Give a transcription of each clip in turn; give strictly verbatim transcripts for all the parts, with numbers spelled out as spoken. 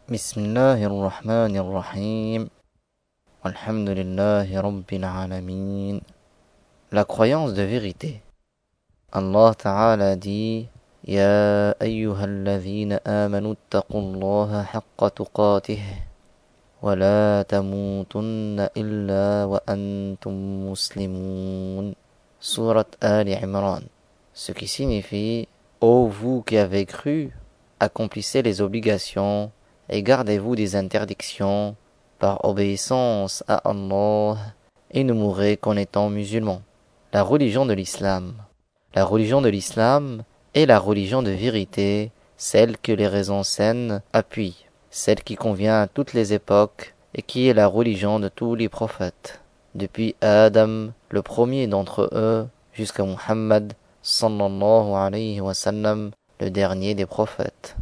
Bismillahirrahmanirrahim. Alhamdulillahi Rabbil Alamin. La croyance de vérité. Allah Ta'ala dit Ya ayyuhalladhina amanu attaqullaha haqqa tuqatih wa la tamutunna illa wa antum muslimun. Surat Ali Imran. Ce qui signifie Ô vous qui avez cru, accomplissez les obligations et gardez-vous des interdictions par obéissance à Allah et ne mourrez qu'en étant musulmans. La religion de l'islam. La religion de l'islam est la religion de vérité, celle que les raisons saines appuient, celle qui convient à toutes les époques et qui est la religion de tous les prophètes, depuis Adam, le premier d'entre eux, jusqu'à Muhammad, sallallahu alayhi wa sallam, le dernier des prophètes.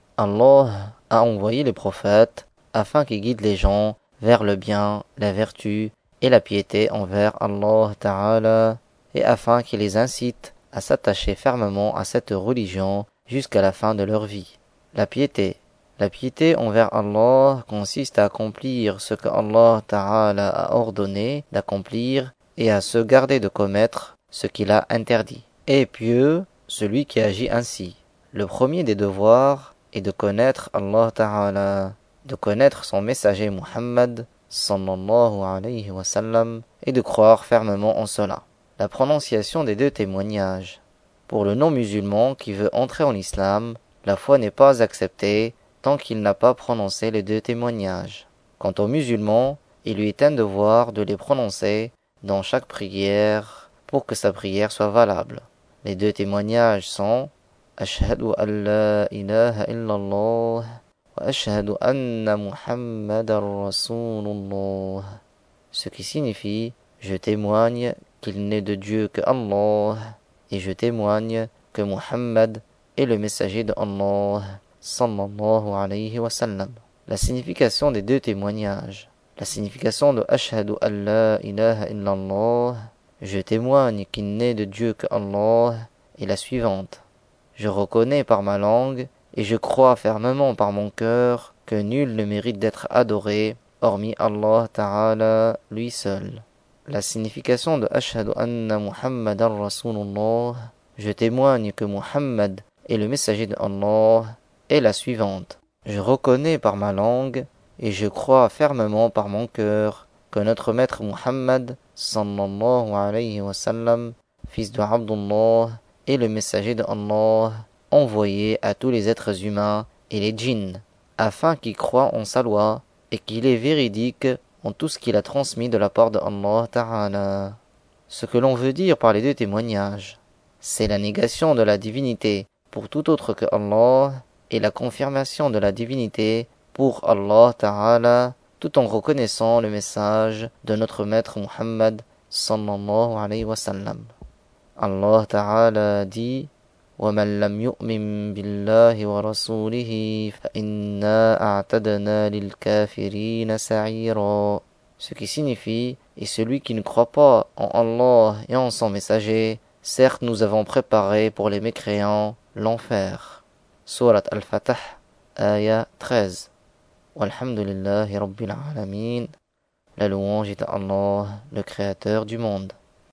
Allah a envoyé les prophètes afin qu'ils guident les gens vers le bien, la vertu et la piété envers Allah Ta'ala et afin qu'ils les incitent à s'attacher fermement à cette religion jusqu'à la fin de leur vie. La piété. La piété envers Allah consiste à accomplir ce que Allah Ta'ala a ordonné d'accomplir et à se garder de commettre ce qu'il a interdit. Et pieux, celui qui agit ainsi. Le premier des devoirs est de connaître Allah Ta'ala, de connaître son messager Muhammad sallallahu alayhi wa sallam et de croire fermement en cela. La prononciation des deux témoignages. Pour le non-musulman qui veut entrer en islam, la foi n'est pas acceptée tant qu'il n'a pas prononcé les deux témoignages. Quant aux musulmans, il lui est un devoir de les prononcer dans chaque prière pour que sa prière soit valable. Les deux témoignages sont Ashhadu an la ilaha illallah wa ashhadu anna Muhammadan Rasulullah. Ce qui signifie je témoigne qu'il n'est de Dieu que Allah et je témoigne que Muhammad est le messager de Allah sallallahu alayhi wa sallam. La signification des deux témoignages. La signification de Ashhadu an la ilaha illallah, je témoigne qu'il n'est de Dieu que Allah, est la suivante. Je reconnais par ma langue et je crois fermement par mon cœur que nul ne mérite d'être adoré hormis Allah Ta'ala lui seul. La signification de Ashhadu anna Muhammadan Rasulullah, je témoigne que Muhammad est le messager de Allah, est la suivante. Je reconnais par ma langue et je crois fermement par mon cœur que notre maître Muhammad sallallahu alayhi wa sallam, fils de Abdullah, est le messager de Allah, envoyé à tous les êtres humains et les djinns, afin qu'ils croient en sa loi et qu'il est véridique en tout ce qu'il a transmis de la part de Allah Ta'ala. Ce que l'on veut dire par les deux témoignages, c'est la négation de la divinité pour tout autre que Allah et la confirmation de la divinité pour Allah Ta'ala, tout en reconnaissant le message de notre maître Muhammad sallallahu alayhi wa sallam. Allah Ta'ala dit وَمَنْ لَمْ يُؤْمِنْ بِاللَّهِ وَرَسُولِهِ فَإِنَّا أَعْتَدْنَا لِلْكَافِرِينَ سَعِيرًا. Ce qui signifie, et celui qui ne croit pas en Allah et en son messager, certes nous avons préparé pour les mécréants l'enfer. Surat Al-Fatah, ayah treize. Walhamdulillahi Rabbil Alamin. La louange est à Allah, le créateur du monde.